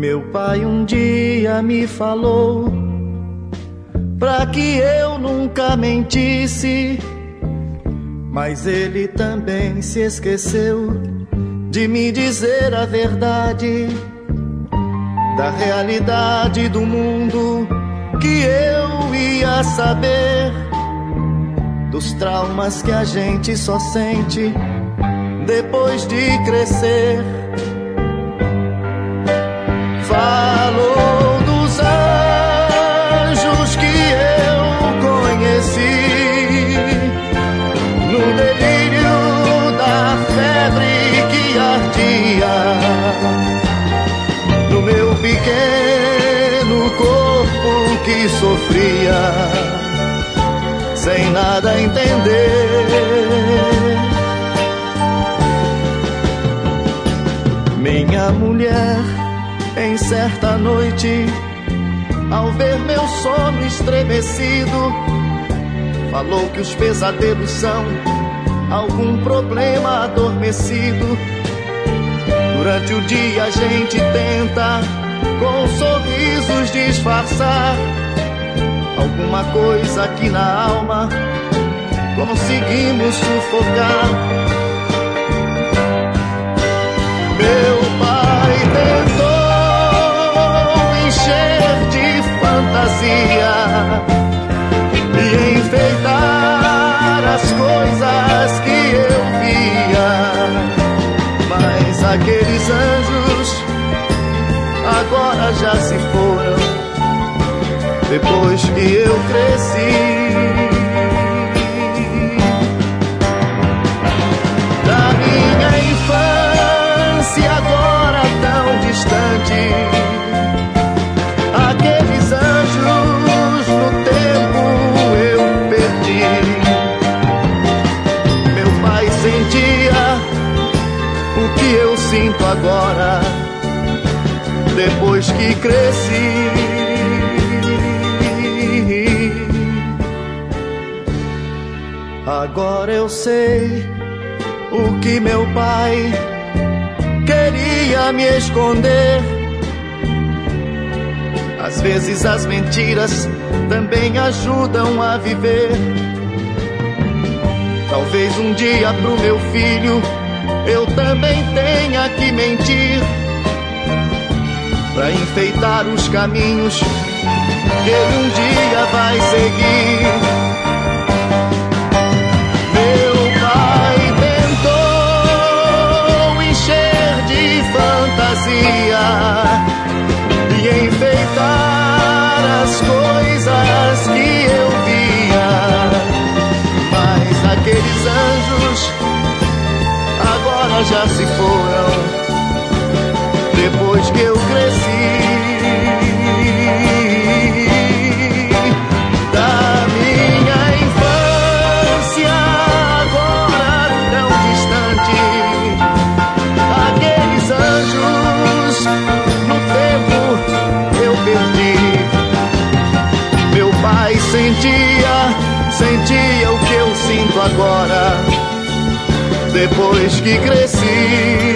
Meu pai um dia me falou pra que eu nunca mentisse, mas ele também se esqueceu de me dizer a verdade da realidade do mundo, que eu ia saber dos traumas que a gente só sente depois de crescer. Falou dos anjos que eu conheci no delírio da febre que ardia no meu pequeno corpo que sofria sem nada entender. Minha mulher, em certa noite, ao ver meu sono estremecido, falou que os pesadelos são algum problema adormecido. Durante o dia a gente tenta com sorrisos disfarçar alguma coisa aqui na alma, conseguimos sufocar. Meu pai tentou encher de fantasia e enfeitar as coisas que eu via, mas aqueles anjos agora já se foram depois que eu cresci. Da minha infância agora tão distante, aqueles anjos no tempo eu perdi. Meu pai sentia o que eu sinto agora depois que cresci. Agora eu sei o que meu pai queria me esconder. Às vezes as mentiras também ajudam a viver. Talvez um dia pro meu filho eu também tenha que mentir, pra enfeitar os caminhos que ele um dia vai seguir. Meu pai tentou encher de fantasia e enfeitar as coisas que eu via, mas aqueles anjos agora já se foram depois que eu cresci. Da minha infância agora tão distante, aqueles anjos no tempo eu perdi. Meu pai sentia o que eu sinto agora depois que cresci.